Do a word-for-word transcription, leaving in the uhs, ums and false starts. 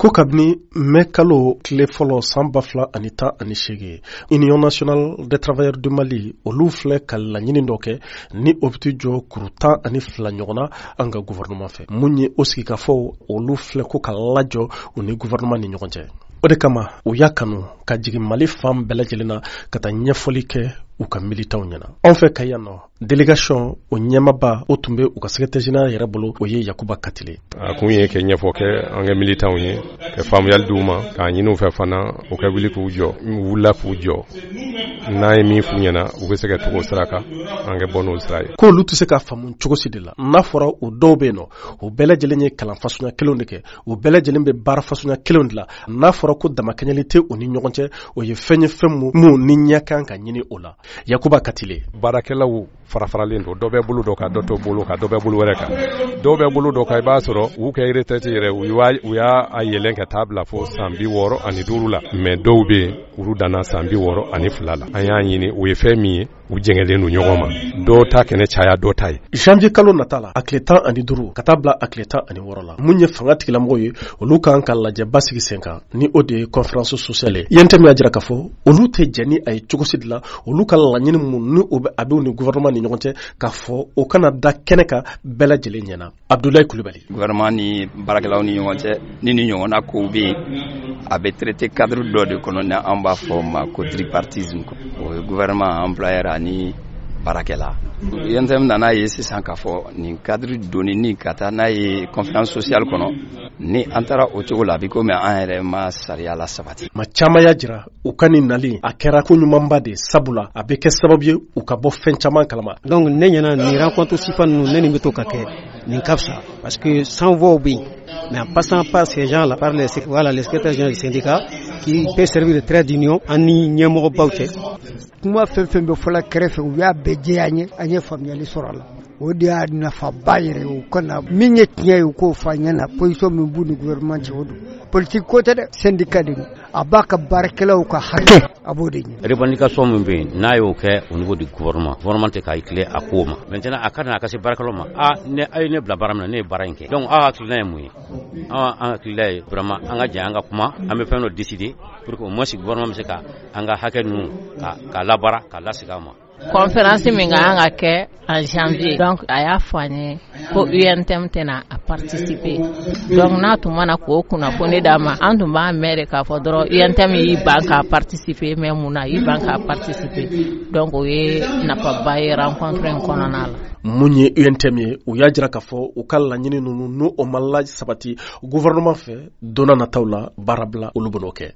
ko kabini mɛ kalo tile fɔlɔ san ba fila ani tan ani seegin union nationale des travailleurs du Mali olu filɛ ka laɲini dɔ kɛ ni o bɛ jɔ kuru tan ani fila ɲɔgɔnna an ka gouvernement fɛ mun ye o sigi ka fɔ olu filɛ ko ka lajɔ u ni gouvernement ni ɲɔgɔn cɛ. O de kama u y'a kanu ka jigin Mali fan bɛɛ lajɛlen na ka taa ɲɛfɔli kɛ u ka militants ɲɛna. Anw fɛ ka yan nɔ délégation o ɲɛmaba o tun bɛ u ka secrétaire général yɛrɛ bolo o ye Yakuba Katile. A kun ye kɛ ɲɛfɔ kɛ an ka militants ye ka faamuyali d'u ma k'a ɲini u fɛ fana u ka wuli k'u jɔ u wulila k'u jɔ n'a ye min f'u ɲɛna u bɛ se ka tugu o sira kan an ka bɔ n'o sira ye. Ko olu tɛ se ka faamu cogo si de la n'a fɔra u dɔw bɛ yen nɔ u bɛɛ lajɛlen ye kalan fasuguya kelenw de kɛ u bɛɛ lajɛlen bɛ baara fasuguya kelenw de la n'a fɔra ko damakɛɲɛli tɛ u ni ɲɔgɔn cɛ o ye fɛn ye fɛn mun ni ɲɛ kan ka ɲini o la. Yakuba Katile. Baarakɛlaw fara faralen don dɔ bɛ bolo dɔ kan dɔ t'o bolo kan dɔ bɛ bolo wɛrɛ kan dɔw bɛ bolo dɔ kan i b'a sɔrɔ u kɛ retraite yɛrɛ u y'a u y'a yɛlɛn ka taa bila fo san bi wɔɔrɔ ani duuru la mais dɔw bɛ yen olu danna san bi wɔɔrɔ ani fila la an y'a ɲini o ye fɛn min ye u jɛngɛlen don ɲɔgɔn ma dɔw ta kɛnɛ caya dɔ ta ye. Janvier kalo nata la a tile tan ani duuru ka taa bila a tile tan ani wɔɔrɔ la mun ye fanga tigilamɔgɔw ye olu kan ka lajɛ basigi sen kan ni o de ye conférence sociale ye. Yɛntɛ min y'a jira k'a fɔ olu tɛ jɛ ni a ye cogo si de la olu ka laɲini mun ni o bɛ a bɛ ni gouvernement ni ɲɔgɔn cɛ k'a fɔ o kana da kɛnɛ kan bɛɛ lajɛlen ɲɛna. Abdoulaye Kulibali. Gouvernement ni baarakɛlaw ni ɲɔgɔn cɛ ni ni ɲɔgɔnna kow bɛ yen a bɛ traité cadre dɔ de kɔnɔ ni an b'a fɔ o ma ko tripartisme o ye gouvernement employeur ani baarakɛla. Yɛntɛm nana ye sisan k'a fɔ nin cadre donni ni ka taa n'a ye conférence sociale kɔnɔ ni an taara o cogo la a bɛ komi an yɛrɛ ma sariya la sabati. Ma caman y'a jira u ka nin nali a kɛra ko ɲumanba de sabula a bɛ kɛ sababu ye u ka bɔ fɛn caman kalama. Donc ne ɲɛna nin rencontre sifa ninnu ne nin bɛ to ka kɛ nin ka fisa parce que sans voix bɛ yen mais en passant par ces gens là par les voilà les secrétaires généraux du syndicat qui peut servir de trait d'union ani ɲɛmɔgɔbaw cɛ. Kuma fɛn fɛn bɛ fɔla kɛrɛfɛ u y'a bɛɛ jɛ an ye an ye faamuyali sɔrɔ a la o de y'a nafaba yɛrɛ o kana min ye tiɲɛ ye u k'o fɔ an ɲɛna position min b'u ni gouvernement cɛ o don politique ko tɛ dɛ syndicat de a b'a ka baarakɛlaw ka hakɛ a b'o de ɲini. Revendication min bɛ yen n'a y'o kɛ au niveau du gouvernement gouvernement tɛ k'a tile a ko ma maintenant a ka na a ka se baarakɛlaw ma a ne a ye ne bila baara min na ne ye baara in kɛ donc aw hakilina ye mun ye an an hakilina ye vraiment an ka jɛ an ka kuma an bɛ fɛn dɔ décider pour que au moins gouvernement bɛ se ka an ka hakɛ ninnu ka ka labara ka lasegin a ma. Conférence min kan ka kɛ en janvier donc a y'a fɔ an ye ko U N T M tɛna a participer donc n'a tun mana k'o kunnafoni d'a ma an tun b'an mɛn de k'a fɔ dɔrɔn U N T M y'i ban k'a participer mais mun na y'i ban k'a participer donc o ye nafaba ye rencontre in kɔnɔna la. Mun ye U N T M ye u y'a jira k'a fɔ u ka laɲini ninnu n'o o ma la sabati gouvernement fɛ donna nataw la baara bila olu bɛn'o kɛ.